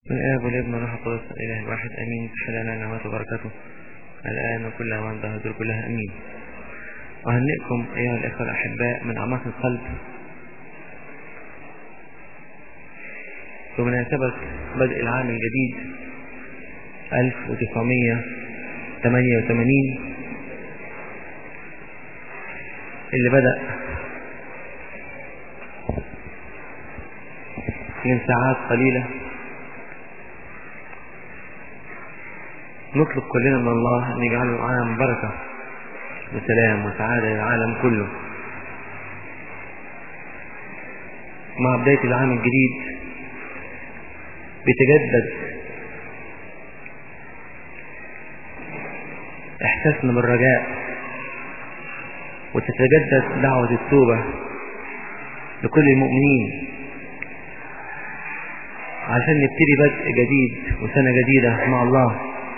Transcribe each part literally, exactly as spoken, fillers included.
من الآب والابن والروح القدس الإله الواحد آمين. تحلنا نعمته وبركاته الآن وكل أوان ظهر كلها آمين. أهنئكم أيها الإخوة الأحباء من أعماق القلب بمناسبة بدء العام الجديد ألف وتسعمائة وثمانية وثمانين اللي بدأ من ساعات قليلة. نطلب كلنا من الله أن يجعله عام بركة وسلام وسعادة للعالم كله. مع بداية العام الجديد بيتجدد إحساسنا بالرجاء وتتجدد دعوة التوبة لكل المؤمنين عشان نبتدي بدء جديد وسنة جديدة مع الله.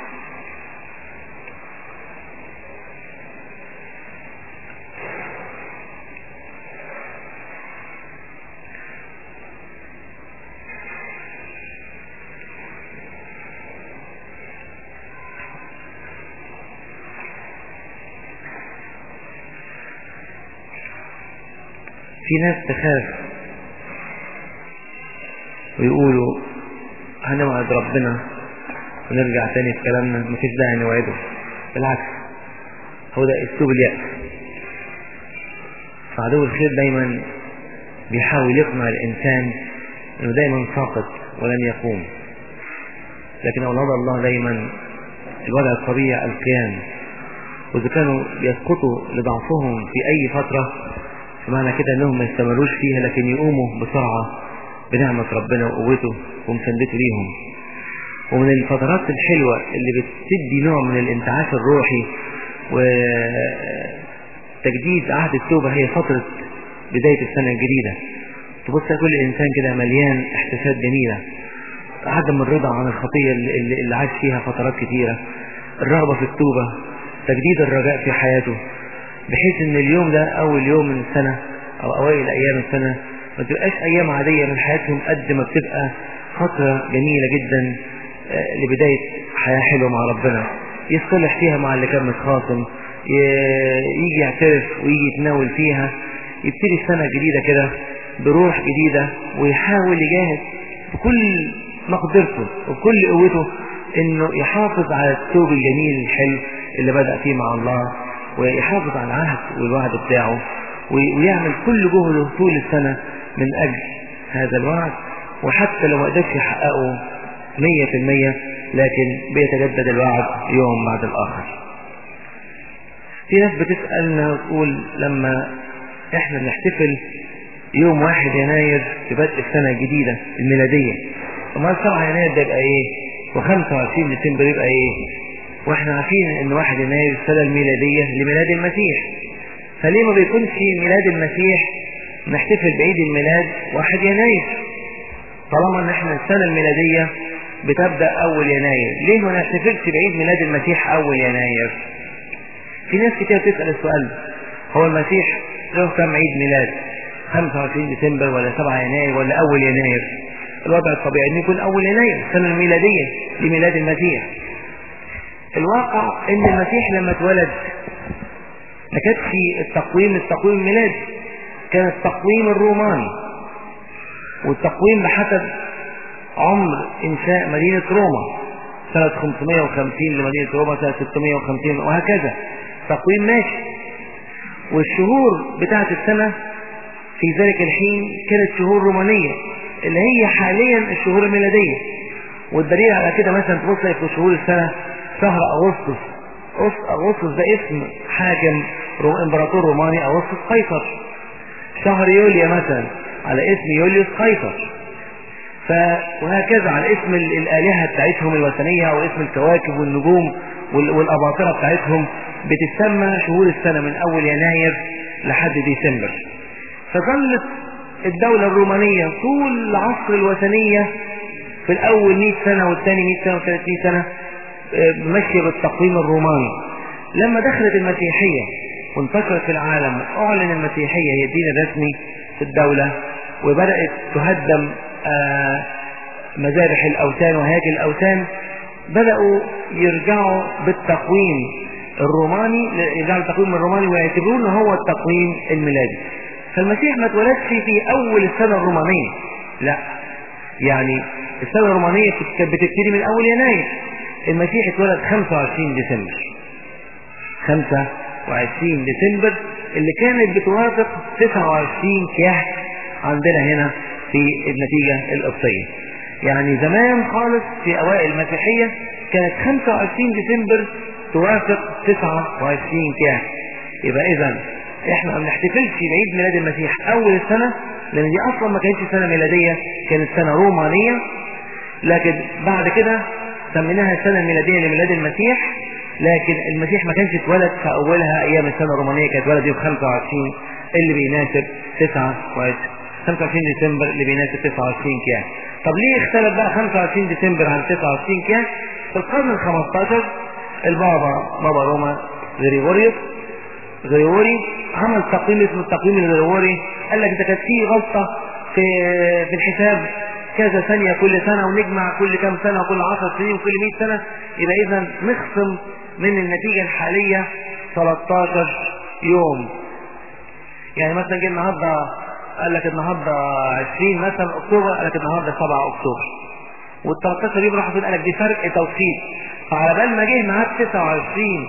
في ناس تخاف ويقولوا هنوعد ربنا ونرجع تاني في كلامنا، مفيش داعي نوعده، بالعكس هو ده اسلوب اليأس. فعدو الخير دايما بيحاول يقنع الإنسان انه دايما ساقط ولن يقوم، لكن أولاد الله دايما الوضع الطبيعي القيام، وإذا كانوا يسقطوا لضعفهم في أي فترة فمعنى كده انهم ما يستمروش فيها، لكن يقوموا بسرعة بنعمة ربنا وقوته ومساندته ليهم. ومن الفترات الحلوة اللي بتدي نوع من الانتعاش الروحي وتجديد عهد التوبة هي فترة بداية السنة الجديدة. تبص كل انسان كده مليان احساسات جميلة، عدم الرضا عن الخطية اللي, اللي عاش فيها فترات كتيرة، الرغبة في التوبة، تجديد الرجاء في حياته، بحيث ان اليوم ده اول يوم من السنة او اوائل ايام السنة ما تبقاش ايام عادية من حياتهم قد ما بتبقى فترة جميلة جدا لبداية حياة حلوة مع ربنا، يصلح فيها مع اللي كان متخاصم، يجي يعترف ويجي يتناول فيها، يبتدي السنة الجديدة كده بروح جديدة ويحاول يجاهد بكل مقدرته وبكل قوته انه يحافظ على التوب الجميل الحلو اللي بدأ فيه مع الله، ويحافظ على العهد والوعد بتاعه، ويعمل كل جهده طول السنة من أجل هذا الوعد، وحتى لو ما قدرش يحققه مية في المية لكن بيتجدد الوعد يوم بعد الآخر. في ناس بتسألنا وتقول لما احنا بنحتفل يوم واحد يناير في بدء السنة الجديدة الميلادية، وما سبعة يناير ده يبقى ايه، وخمسة وعشرين ديسمبر يبقى ايه، واحنا عارفين ان واحد يناير السنة الميلادية لميلاد المسيح، فليه ما بيكونش ميلاد المسيح نحتفل بعيد الميلاد واحد يناير؟ طالما ان احنا السنة الميلادية بتبدأ اول يناير، ليه ما نحتفلش بعيد ميلاد المسيح اول يناير؟ في ناس كتير تسأل السؤال، هو المسيح له كم عيد ميلاد؟ خمسة وعشرين ديسمبر ولا سبعة يناير ولا اول يناير؟ الوضع الطبيعي ان يكون اول يناير السنة الميلادية لميلاد المسيح. الواقع ان المسيح لما اتولد ما كانش التقويم التقويم الميلادي، كان التقويم الروماني، والتقويم بحسب عمر انشاء مدينة روما، سنة خمسمائة وخمسين لمدينة روما، سنة ستمائة وخمسين وهكذا، تقويم ماشي. والشهور بتاعت السنة في ذلك الحين كانت شهور رومانية اللي هي حاليا الشهور الميلادية. والدليل على كده مثلا تبص في شهور السنة شهر أغسطس، أغسطس ده اسم حاكم امبراطور روماني أغسطس قيصر. شهر يوليو مثلا على اسم يوليوس قيصر، ف... وهكذا على اسم الآلهة بتاعتهم الوثنية أو اسم الكواكب والنجوم والأباطرة بتاعتهم بتسمى شهور السنة من أول يناير لحد ديسمبر. فظلت الدولة الرومانية طول العصر الوثنية في الأول مئة سنة والثاني مئة سنة وثلاثين سنة ماشية بالتقويم الروماني. لما دخلت المسيحية وانتشرت في العالم أعلن المسيحية هي الدين الرسمي في الدولة، وبدأت تهدم مذابح الأوثان وهياكل الأوثان بدأوا يرجعوا بالتقويم الروماني، يرجعوا التقويم الروماني ويعتبرون هو التقويم الميلادي. فالمسيح ما اتولدش في أول السنة الرومانية، لا، يعني السنة الرومانية كانت بتبتدي من أول يناير. المسيح اتولد خمسة وعشرين ديسمبر، خمسة وعشرين ديسمبر اللي كانت بتوافق تسعة وعشرين كياك عندنا هنا في النتيجة القبطية. يعني زمان خالص في أوائل المسيحية كانت خمسة وعشرين ديسمبر توافق تسعة وعشرين كياك. يبقى إذا إحنا ما بنحتفلش بعيد ميلاد المسيح أول السنة، لأن دي أصلا ما كانتش سنة ميلادية، كانت سنة رومانية. لكن بعد كده سميناها السنة الميلادية لميلاد المسيح، لكن المسيح ما كانش اتولد في أولها أيام السنة الرومانية، كانت اتولد يوم خمسة وعشرين اللي بيناسب تسعة وعشرين خمسة وعشرين ديسمبر اللي بيناسب تسعة وعشرين كياك. طب ليه اختلف بقى خمسة وعشرين ديسمبر عن تسعة وعشرين كياك؟ في القرن الخمستاشر البابا بابا روما غريغوريوس غريغوري عمل تقويم اسمه التقويم الغريغوري. قال لك ده كانت فيه غلطة في في الحساب، كذا ثانية كل سنة، ونجمع كل كام سنة وكل عشر سنين وكل مئة سنة، يبقى إذا نخصم من النتيجة الحالية ثلاثة عشر يوم. يعني مثلا جه النهارده قال لك النهارده عشرين مثلا اكتوبر، قال لك النهارده سبعة اكتوبر، وال13 يوم راحوا فين؟ قال لك دي فرق توقيت. فعلى بال ما جه ميعاد تسعة وعشرين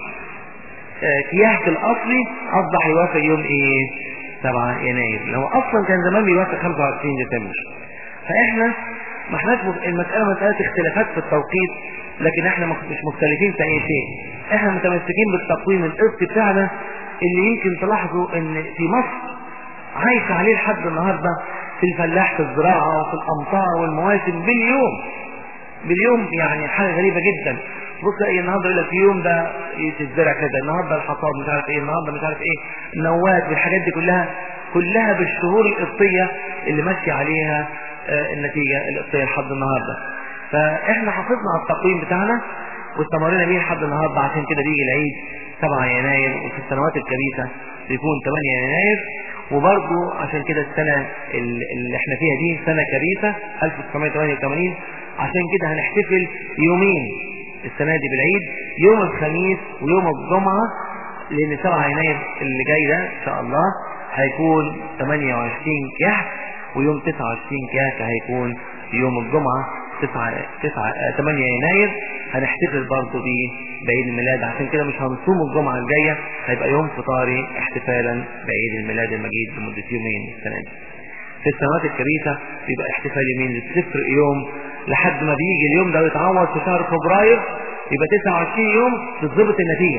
كياك الاصلي اصبح يوافق يوم ايه؟ سبعة يناير، اللي هو اصلا كان زمان بيوافق خمسة وعشرين ديسمبر. فاحنا ما احناش المساله مساله اختلافات في التوقيت، لكن احنا مش مختلفين في اي شيء. احنا متمسكين بالتقويم القبطي بتاعنا اللي يمكن تلاحظوا ان في مصر عايش عليه لحد النهارده في الفلاح في الزراعه وفي الامطار والمواسم باليوم باليوم. يعني حاجه غريبه جدا. بص ايه النهارده يقول لك في يوم ده تزرع كذا، النهارده الحصاد مش عارف ايه، النهارده مش عارف ايه، النوات والحاجات دي كلها كلها بالشهور القبطيه اللي ماشي عليها آه النتيجه القبطيه لحد النهارده. فاحنا حافظنا على التقويم بتاعنا واستمرينا بيه لحد النهارده. عشان كده بيجي العيد سبعة يناير، وفي السنوات الكبيسه بيكون ثمانية يناير. وبرضه عشان كده السنه اللي احنا فيها دي سنه كبيسه ألف وتسعمائة وثمانية وثمانين، عشان كده هنحتفل يومين السنه دي بالعيد، يوم الخميس ويوم الجمعه، لان سبعة يناير اللي جاي ده ان شاء الله هيكون ثمانية وعشرين كياك، ويوم تسعة وعشرين كياك هيكون يوم الجمعه تسعة ثمانية يناير. هنحتفل برضه بيه بعيد الميلاد، عشان كده مش هنصوم الجمعه الجايه، هيبقى يوم فطاري احتفالا بعيد الميلاد المجيد لمده يومين السنه دي. في السنوات الكبيسه بيبقى احتفال يومين، تفرق يوم لحد ما بيجي اليوم ده يتعوض في شهر فبراير، يبقى تسعة وعشرين يوم تتظبط النتيجه.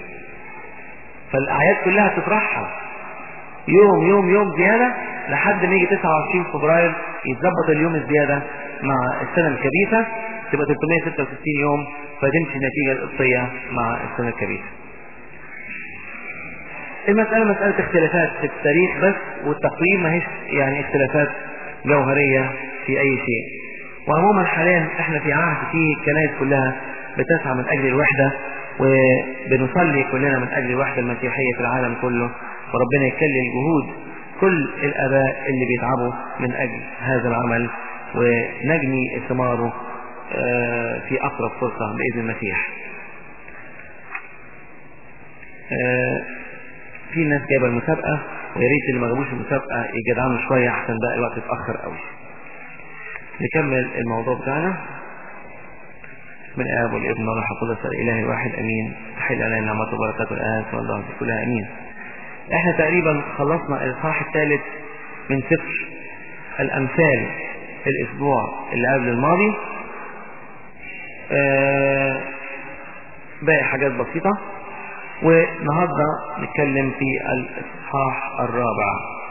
فالاعياد كلها تطرحها يوم يوم يوم زياده لحد ما يجي تسعة وعشرين فبراير يتظبط اليوم الزياده مع السنه الكبيسه، تبقى ثلاثمائة وستة وستين يوم، فتمشي النتيجه القبطيه مع السنه الكبيسه. المساله مساله اختلافات في التاريخ بس، والتقويم ما هيش يعني اختلافات جوهريه في اي شيء. وعموما حاليا احنا في عهد فيه الكنائس كلها بتسعى من اجل الوحده، وبنصلي كلنا من اجل الوحده المسيحيه في العالم كله، وربنا يكلل جهود كل الاباء اللي بيتعبوا من اجل هذا العمل، ونجني ثماره في اقرب فرصه باذن المسيح. في ناس جايبه المسابقه، ويا ريت اللي ما جابوش المسابقه يجدعوا شويه احسن بقى الوقت اتاخر قوي. نكمل الموضوع بتاعنا. من الاب والابن والروح القدس الاله الواحد امين. تحل علينا نعمته وبركاته الان والله في كلها امين. احنا تقريبا خلصنا الاصحاح الثالث من سفر الامثال الاسبوع اللي قبل الماضي. آه باقي حاجات بسيطه، والنهارده نتكلم في الاصحاح الرابع.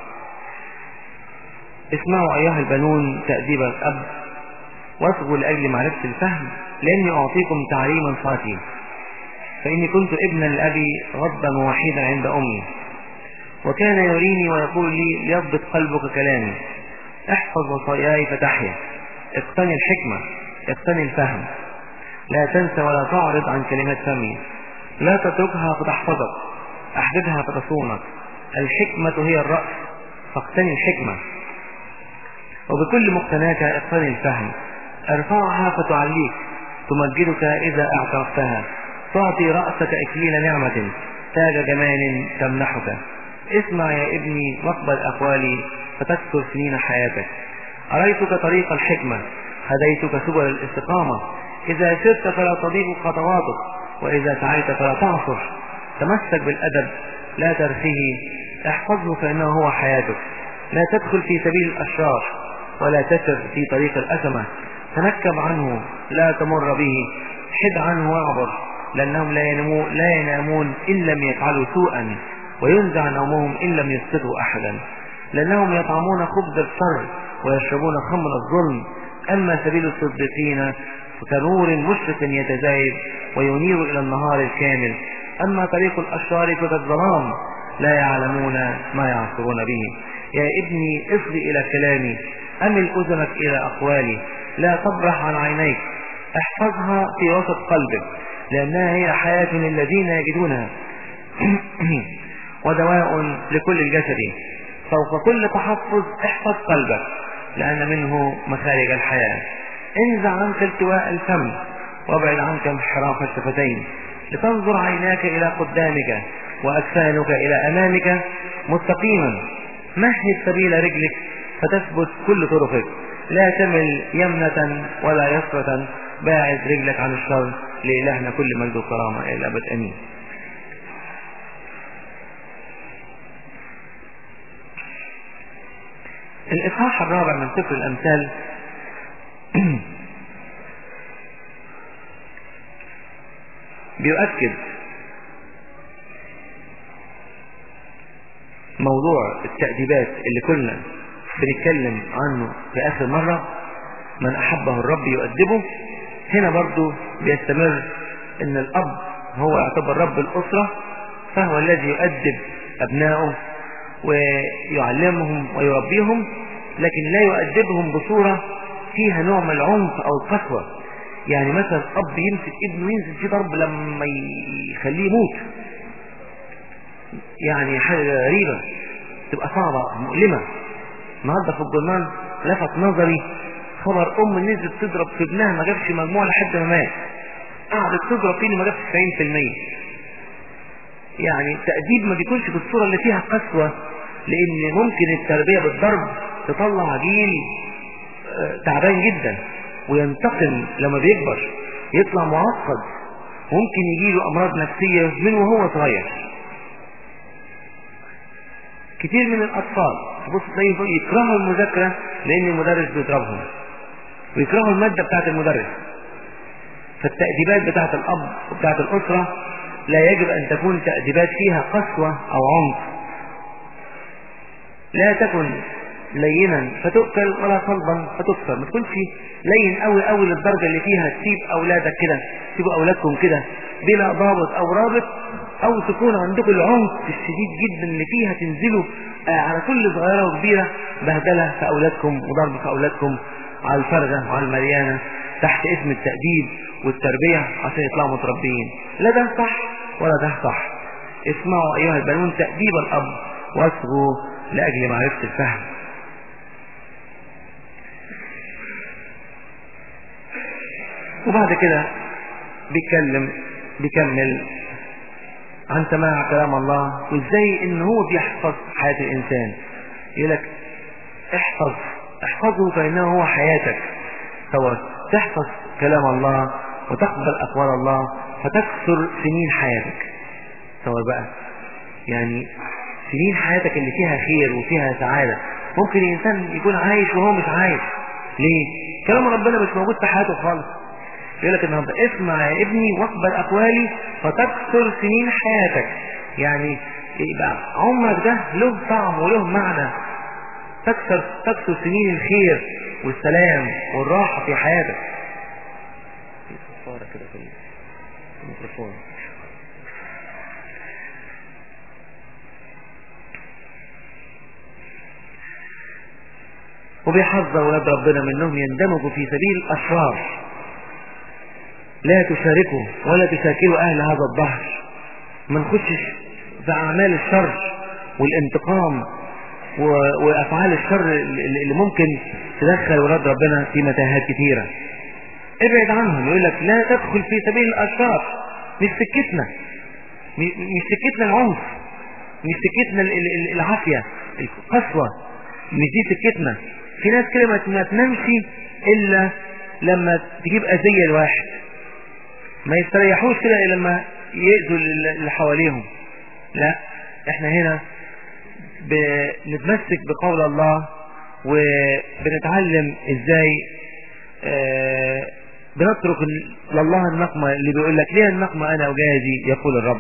اسمعوا ايها البنون تأديب الاب، واصغوا لاجل معرفه الفهم، لاني اعطيكم تعليما صافيا. فاني كنت ابنا لابي غضا وحيدا عند امي، وكان يريني ويقول لي ليضبط قلبك كلامي، احفظ وصاياي فتحيا، اقتني الحكمه، اقتني الفهم، لا تنسى ولا تعرض عن كلمات فمي، لا تتركها فتحفظك، احببها فتصونك. الحكمه هي الراس، فاقتني الحكمه، وبكل مقتناك اقتني الفهم، ارفعها فتعليك، تمجدك إذا اعترفتها، تعطي رأسك إكليل نعمة، تاج جمال تمنحك. اسمع يا ابني واقبل أقوالي فتكثر سنين حياتك. أريتك طريق الحكمة، هديتك سبل الاستقامة. إذا سرت فلا تضيق خطواتك، وإذا سعيت فلا تعصر. تمسك بالأدب لا ترخيه، احفظه فإنه هو حياتك. لا تدخل في سبيل الأشرار، ولا تسر في طريق الأثمة. تنكب عنه لا تمر به، حد عنه واعبر، لأنهم لا ينامون, لا ينامون إن لم يفعلوا سوءا، وينزع نومهم إن لم يسقطوا أحدا. لأنهم يطعمون خبز الشر ويشربون خمر الظلم. أما سبيل الصديقين فكنور مشرق يتزايد وينير إلى النهار الكامل. أما طريق الأشرار فكالظلام، لا يعلمون ما يعصرون به. يا ابني اصغي إلى كلامي، أمل أذنك إلى أقوالي، لا تبرح عن عينيك، احفظها في وسط قلبك، لأنها هي حياة للذين يجدونها ودواء لكل الجسد. فوق كل تحفظ احفظ قلبك، لأن منه مخارج الحياة. انزع عنك التواء الفم، وابعد عنك انحراف الشفتين، لتنظر عيناك إلى قدامك وأكفانك إلى أمامك مستقيما. مهد سبيل رجلك فتثبت كل طرقك، لا تمل يمنة ولا يسرة. باعد رجلك عن الشر. لإلهنا كل مجد وكرامة إلى الأبد آمين. الإصحاح الرابع من سفر الأمثال بيؤكد موضوع التأديبات اللي كنا بنتكلم عنه في آخر مرة. من أحبه الرب يؤدبه. هنا برضو بيستمر ان الأب هو يعتبر رب الأسرة، فهو الذي يؤدب أبنائه ويعلمهم ويربيهم، لكن لا يؤدبهم بصورة فيها نوع من العنف أو القسوة. يعني مثلا أب يمسك ابنه ينزل فيه ضرب لما يخليه يموت، يعني حاجة غريبة تبقى صعبة مؤلمة. النهارده في الجرنان لفت نظري خبر أم نزلت تضرب في ابنها ما جابش مجموعة لحد ما مات، قعدت تضرب فيه ما جابش تسعين في المية. يعني التأديب ما بيكونش بالصورة اللي فيها قسوة، لأن ممكن التربية بالضرب تطلع جيل تعبان جدا، وينتقم لما بيكبر يطلع معقد، ممكن يجيله أمراض نفسية من وهو صغير. كتير من الأطفال تبص تلاقيه يكرهوا المذاكرة لأن المدرس بيضربهم، ويكرهوا المادة بتاعت المدرس. فالتأديبات بتاعت الأب وبتاعت الأسرة لا يجب أن تكون تأديبات فيها قسوة أو عنف. لا تكن لينا فتؤكل ولا صلبا فتكسر. ما تكونش لين قوي قوي للدرجة اللي فيها تسيب أولادك كده، تسيبوا أولادكم كده بلا ضابط أو رابط، أو تكون عندكم العنف الشديد جدا اللي فيها تنزلوا على كل صغيرة وكبيرة بهدلة في أولادكم وضرب في أولادكم على الفرغة وعلى المليانة تحت اسم التأديب والتربية عشان يطلعوا متربيين. لا ده صح ولا ده صح. اسمعوا أيها البنون تأديب الأب واصغوا لأجل معرفة الفهم. وبعد كده بيتكلم بيكمل عن سماع كلام الله وازاي ان هو بيحفظ حياة الانسان. يقولك احفظ احفظه فانه هو حياتك. سواء تحفظ كلام الله وتقبل اقوال الله فتكثر سنين حياتك. سواء بقى يعني سنين حياتك اللي فيها خير وفيها سعادة. ممكن الانسان يكون عايش وهو مش عايش. ليه؟ كلام ربنا مش موجود في حياته خالص. يقول لك النهارده اسمع يا ابني واقبل اقوالي فتكثر سنين حياتك. يعني يبقى عمرك ده له طعم وله معنى. تكثر تكثر سنين الخير والسلام والراحه في حياتك. في صفاره كده في الميكروفون. وبيحذر ولاد ربنا منهم يندمجوا في سبيل الاشرار. لا تشاركوا ولا تشاكلوا أهل هذا الظهر. ما نخشش في أعمال الشر والانتقام وأفعال الشر اللي ممكن تدخل ولاد ربنا في متاهات كثيرة. ابعد عنهم. يقول لك لا تدخل في سبيل الاشرار، مش سكتنا، مش سكتنا العنف، مش سكتنا العافية القسوة، مش دي سكتنا. في ناس كده ما تنامش الا لما تجيب اذية الواحد، ما يستريحوش كده الا لما يأذوا اللي حواليهم. لا، احنا هنا بنتمسك بقول الله وبنتعلم ازاي آه بنترك لله النقمة اللي بيقول لك ليه النقمة انا وجاهزي يقول الرب.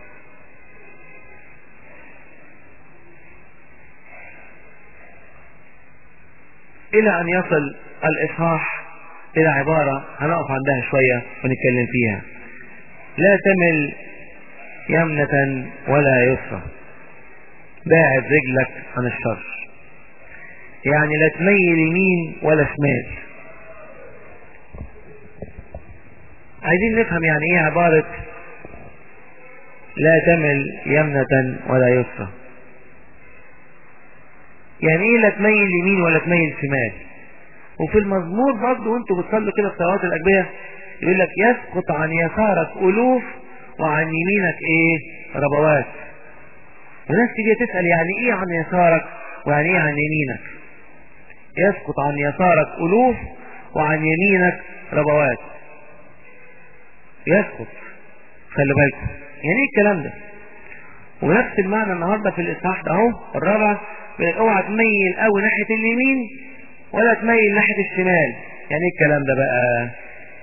الى ان يصل الاصحاح الى عبارة هنقف عندها شوية ونتكلم فيها. لا تمل يمنة ولا يسرى، باعد رجلك عن الشر. يعني لا تميل يمين ولا شمال. عايزين نفهم يعني ايه عبارة لا تمل يمنة ولا يسرى. يعني ايه لا تميل يمين ولا تميل شمال؟ وفي المزمور برضه وانتوا بتصلوا كده في صلوات الأجبية يقول لك يسقط عن يسارك ألوف وعن يمينك ايه ربوات. وناس تيجي تسأل يعني ايه عن يسارك ويعني ايه عن يمينك. يسقط عن يسارك ألوف وعن يمينك ربوات. يسقط، خلي بالكم يعني ايه الكلام ده. ونفس المعنى النهارده في الاصحاح ده اهو الرابع، اوعى تميل قوي ناحيه اليمين ولا تميل ناحيه الشمال. يعني ايه الكلام ده بقى؟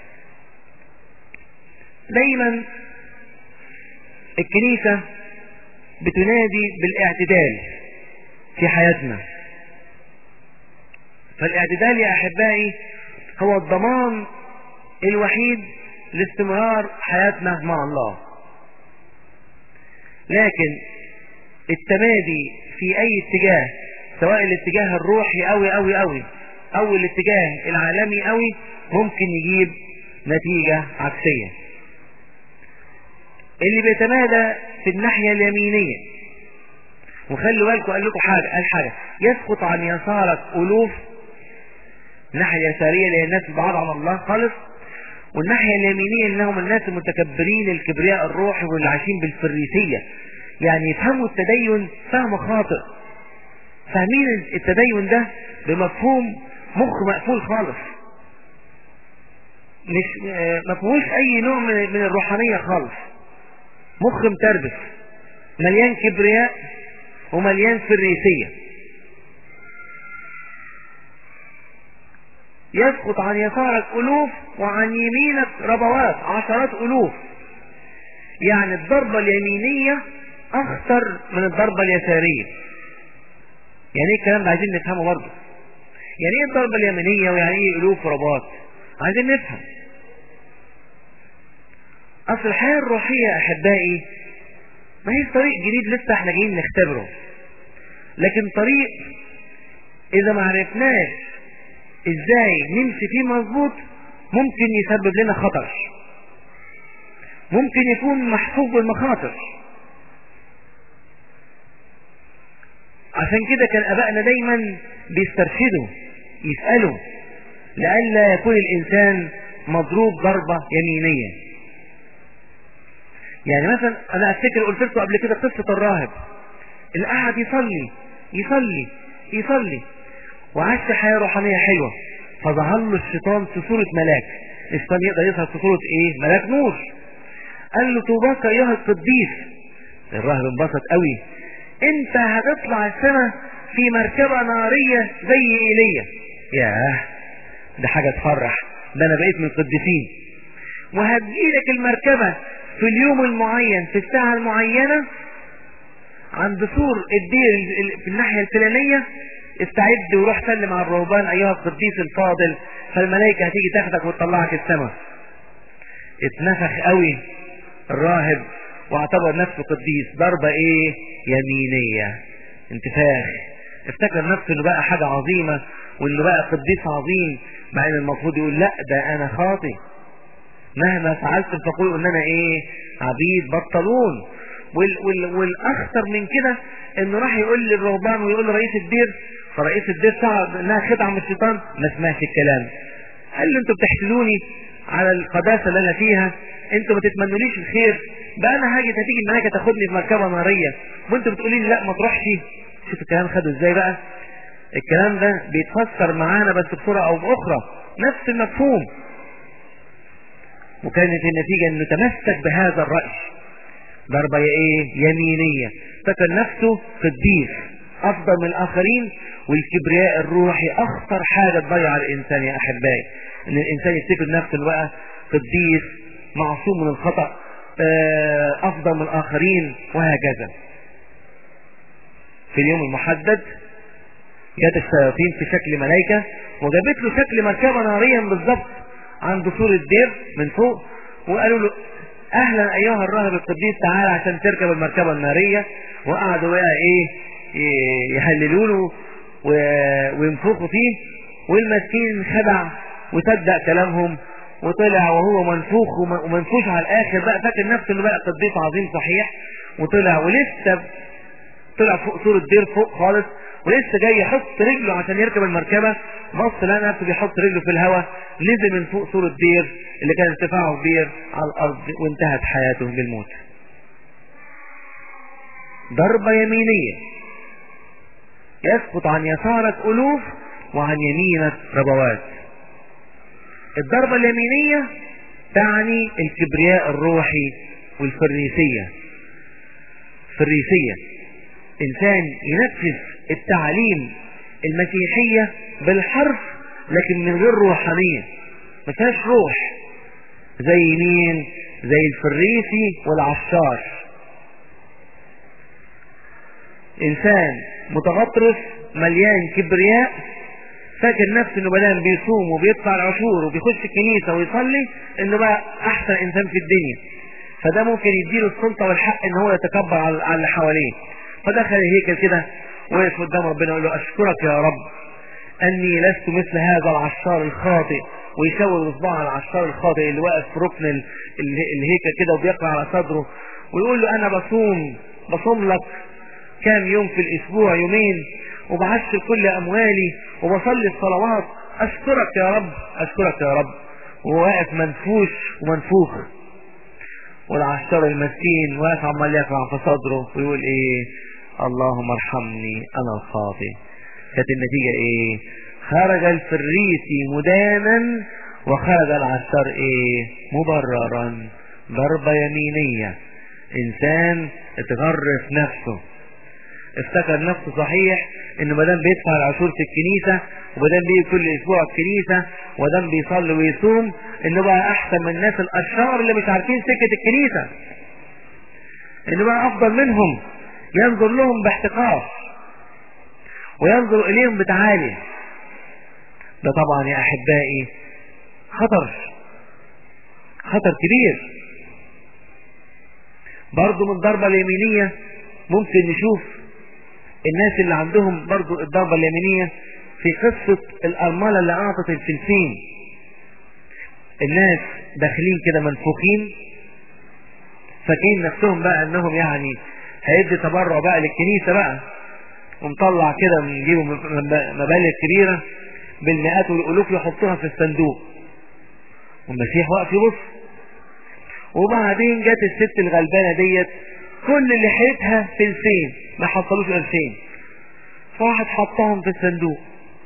دايما الكنيسه بتنادي بالاعتدال في حياتنا. فالاعتدال يا احبائي هو الضمان الوحيد لاستمرار حياتنا مع الله. لكن التمادي في اي اتجاه، سواء الاتجاه الروحي قوي قوي قوي او الاتجاه العالمي قوي، ممكن يجيب نتيجة عكسية. اللي بيتمادى في الناحية اليمينية، وخلوا بالكم قال لكم حاجة، قال حاجة يسقط عن يسارك ألوف. الناحية اليسارية اللي هي الناس البعاد عن الله خالص، والناحية اليمينية انهم الناس المتكبرين الكبرياء الروحي واللي عايشين بالفريسية. يعني يفهموا التدين فهم خاطئ، فاهمين التدين ده بمفهوم مخ مقفول خالص، مش ما فيهوش اي نوع من من الروحانية خالص. مخ متربس مليان كبرياء ومليان فريسية. يسقط عن يسارك ألوف وعن يمينك ربوات، عشرات ألوف. يعني الضربة اليمينية أخطر من الضربة اليسارية. يعني ايه الكلام ده؟ عايزين نفهمه برضه. يعني ايه الضربة اليمينية ويعني ايه ألوف وربوات؟ عايزين نفهم. أصل الحياة الروحية يا أحبائي ما هي طريق جديد لسه احنا جايين نختبره، لكن طريق إذا ما عرفناش ازاي نمشي فيه مظبوط ممكن يسبب لنا خطر، ممكن يكون محفوظ بالمخاطر. عشان كده كان ابائنا دايما بيسترشدوا يسألوا لئلا يكون الانسان مضروب ضربة يمينية. يعني مثلا انا افتكر قلت لكم قبل كده قصة الراهب اللي قعد يصلي يصلي يصلي وعاش في حياة روحانية حلوة، فظهر له الشيطان في صورة ملاك. الشيطان يقدر يظهر في صورة ايه؟ ملاك نور. قال له طوباك ايها القديس. الراهب انبسط قوي، انت هتطلع السماء في مركبة نارية زي ايليا. ياه ده حاجة تفرح، ده انا بقيت من القديسين. وهتجيلك المركبة في اليوم المعين في الساعة المعينة عند سور الدير في الناحية الفلانية. استعد وروح سلم على الرهبان ايها القديس الفاضل، فالملائكة هتيجي تاخدك وتطلعك السماء. اتنفخ قوي الراهب واعتبر نفسه قديس. ضربة ايه؟ يمينية، انتفاخ. افتكر نفسه انه بقى حاجة عظيمة وانه بقى قديس عظيم، مع ان المفروض يقول لا ده انا خاطئ، مهما فعلتم فقولوا اننا ايه؟ عبيد بطلون. وال وال والاخطر من كده انه راح يقول للرهبان ويقول لرئيس الدير، فرئيس الدير صعب انها خدعة من الشيطان، ما سمعش الكلام. قال له انتوا بتحسدوني على القداسة اللي انا فيها، انتوا ما تتمنوليش الخير، بقى انا هاجي هتيجي الملائكة تاخدني في مركبة نارية وانتوا بتقولي لي لا ما تروحش. شوف الكلام خده ازاي بقى. الكلام ده بيتفسر معانا بس بصورة او باخرى نفس المفهوم. وكانت النتيجة انه تمسك بهذا الرأي، ضربة ايه يمينية، فكر نفسه قديس افضل من الاخرين. والكبرياء الروحي اخطر حاجة تضيع الانسان يا احبائي، ان الانسان يفتكر نفسه بقى قديس معصوم من الخطأ افضل من الاخرين وهكذا. في اليوم المحدد جت الشياطين في شكل ملائكة وجابت له شكل مركبة ناريا بالظبط عند سور الدير من فوق، وقالوا له اهلا ايها الراهب القديس تعال عشان تركب المركبة النارية. وقعدوا بقى ايه يهللوا له وينفخوا فيه، والمسكين خدع وصدق كلامهم وطلع وهو منفوخ ومنفوش على الاخر بقى، فاكر نفسه انه بقى قديس عظيم صحيح، وطلع ولسه طلع فوق سور الدير فوق خالص، ولسه جاي يحط رجله عشان يركب المركبة، بص لقى نفسه بيحط رجله في الهواء، نزل من فوق سور الدير اللي كان ارتفاعه كبير على الارض وانتهت حياته بالموت. ضربة يمينية يسقط عن يسارك ألوف وعن يمينك ربوات. الضربة اليمينية تعني الكبرياء الروحي والفريسية. فريسية إنسان ينفذ التعليم المسيحية بالحرف لكن من غير روحانية، ما فيهاش روح، زي مين؟ زي الفريسي والعشار. إنسان متغطرس مليان كبرياء، فاكر نفسه انه بدل بيصوم وبيدفع العشور وبيخش الكنيسة ويصلي انه بقى احسن انسان في الدنيا، فده ممكن يديله السلطة والحق ان هو يتكبر على اللي حواليه. فدخل الهيكل كده وقف قدام ربنا ويقول له اشكرك يا رب اني لست مثل هذا العشار الخاطئ، ويشاور اصبعه على العشار الخاطئ اللي واقف في ركن الهيكل كده وبيقع على صدره، ويقول له انا بصوم بصوم لك كام يوم في الاسبوع، يومين، وبعشر كل اموالي وبصلي الصلوات، اشكرك يا رب اشكرك يا رب. وواقف منفوش ومنفوخ، والعشار المسكين واقف عمال يقع في صدره ويقول ايه؟ اللهم ارحمني انا الخاطئ. كانت النتيجة ايه؟ خرج الفريسي مدانا وخرج العشار ايه؟ مبررا. ضربة يمينية، انسان اتغرف نفسه، افتكر نفسه صحيح انه مادام بيدفع العشور في الكنيسة ومادام بيجي كل اسبوع الكنيسة ومادام بيصلي ويصوم انه بقى احسن من الناس الاشرار اللي مش عارفين سكة الكنيسة، انه بقى افضل منهم، ينظر لهم باحتقار وينظر اليهم بتعالي. ده طبعا يا احبائي خطر خطر كبير. برضو من الضربة اليمينية ممكن نشوف الناس اللي عندهم برضو الضربة اليمينية في قصة الأرملة اللي أعطت الفلسين. الناس داخلين كده منفوخين، فاكرين نفسهم بقى انهم يعني هيدي تبرع بقى للكنيسة بقى، ومطلع كده من جيبه مبالغ كبيرة بالمئات والألوف يحطوها في الصندوق، والمسيح واقف يبص. وبعدين جت الست الغلبانة ديت كل اللي حيتها فلسين ما حصلوش قرشين، فواحد حطهم في الصندوق.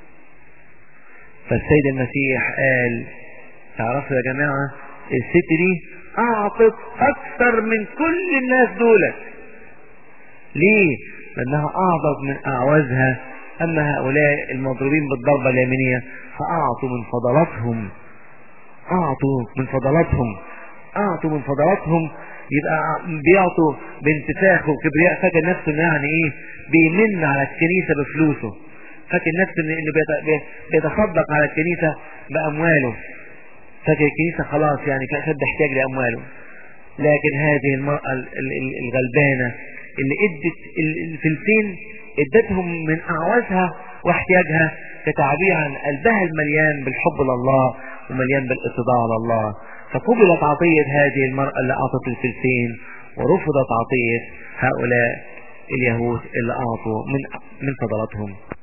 فالسيد المسيح قال تعرفوا يا جماعة الست دي اعطت اكثر من كل الناس دولت. ليه؟ لانها اعطت من اعوازها، اما هؤلاء المضروبين بالضربة اليمينية فاعطوا من فضلاتهم، اعطوا من فضلاتهم اعطوا من فضلاتهم يبقى بيعطوا بانتفاخ وكبرياء، فاكر نفسه انه يعني ايه بيمن على الكنيسة بفلوسه، فاكر نفسه انه بيتصدق على الكنيسة بامواله، فاكر الكنيسة خلاص يعني كان شد احتياج لامواله. لكن هذه المرأة الغلبانة اللي ادت الفلسين ادتهم من اعوازها واحتياجها كتعبير عن قلبها المليان بالحب لله ومليان بالاتضاع لله. فقبلت عطية هذه المرأة اللي اعطت الفلسين، ورفضت عطية هؤلاء اليهود اللي اعطوا من من فضلاتهم.